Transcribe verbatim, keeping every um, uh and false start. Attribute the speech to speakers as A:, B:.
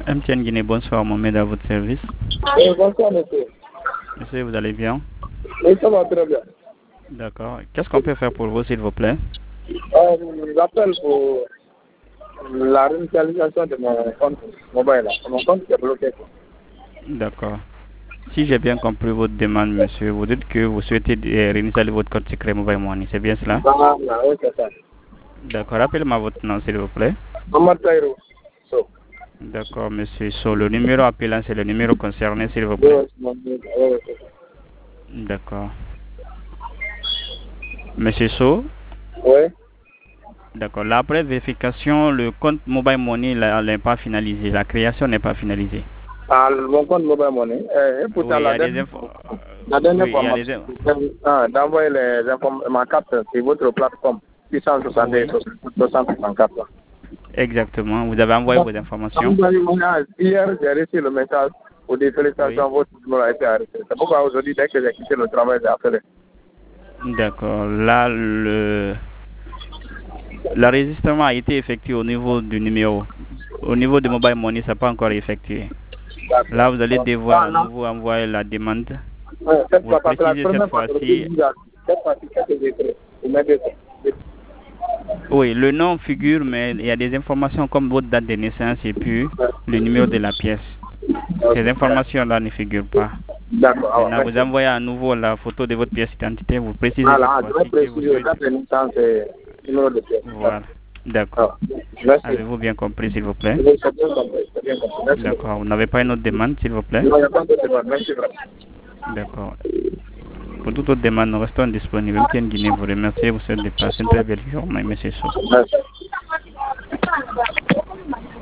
A: M T N Guinée, bonsoir, Mohamed à votre service.
B: Oui, bonsoir, monsieur.
A: Monsieur, vous allez bien?
B: Oui, ça va très bien.
A: D'accord. Qu'est-ce qu'on peut faire pour vous, s'il vous plaît?
B: Euh, J'appelle pour la réinitialisation de mon compte mobile. Mon compte est bloqué.
A: D'accord. Si j'ai bien compris votre demande, monsieur, vous dites que vous souhaitez euh, réinitialiser votre compte secret Mobile Money, c'est bien cela?
B: Ah, oui, c'est ça.
A: D'accord. Rappelez-moi votre nom, s'il vous plaît.
B: Omar Taïrou. So.
A: D'accord, monsieur. Sur le numéro appelant, c'est le numéro concerné, s'il vous
B: Oui,
A: plaît.
B: oui, oui, oui, c'est ça.
A: D'accord. Monsieur So?
B: Oui.
A: D'accord. Là, après vérification, le compte Mobile Money là, n'est pas finalisé. La création n'est pas finalisée.
B: Ah, mon compte mobile money. Eh, et pourtant,
A: Oui, il y
B: la
A: a des
B: dernière,
A: infos.
B: la dernière
A: Oui, il
B: fois,
A: y a
B: ma-
A: des infos.
B: ah, d'envoyer les inform- ma carte sur votre plateforme six cent soixante-deux
A: Oui,
B: soixante-quatre.
A: exactement. Vous avez envoyé vos informations.
B: Hier, j'ai reçu le message pour dire
A: Oui.
B: félicitations, votre numéro a été arrêté. C'est pourquoi aujourd'hui, dès que j'ai quitté le travail, j'ai appelé.
A: D'accord. Là, le l'enregistrement a été effectué au niveau du numéro. Au niveau de Mobile Money, ça n'a pas encore effectué. Là, vous allez devoir
B: Ah
A: à
B: non,
A: nouveau envoyer la demande.
B: ouais, cette
A: Vous
B: fois, parce que la
A: précisez cette
B: première fois que je
A: fois-ci.
B: suis cette fois-ci, qu'est-ce que j'ai fait? Vous m'aidez.
A: Oui, le nom figure, mais il y a des informations comme votre date de naissance et puis le numéro de la pièce. Ces informations-là ne figurent pas.
B: D'accord, alors,
A: Maintenant, vous
B: merci.
A: envoyez à nouveau la photo de votre pièce d'identité. Vous précisez cette
B: Voilà, je vais
A: fois-ci que vous
B: préciser,
A: souhaitez.
B: date de naissance et numéro de pièce.
A: Voilà. D'accord.
B: Alors, merci.
A: Avez-vous bien compris, s'il vous plaît?
B: Oui, c'est bien compris, c'est bien compris. Merci beaucoup.
A: D'accord. Vous n'avez pas une autre demande, s'il vous plaît?
B: Non, il n'y a pas de débat. Merci vraiment.
A: D'accord. Pour toute autre demande, nous restons disponibles. M T N Guinée vous remercie. Vous souhaite de passer une très belle journée, monsieur Sow.
B: Merci.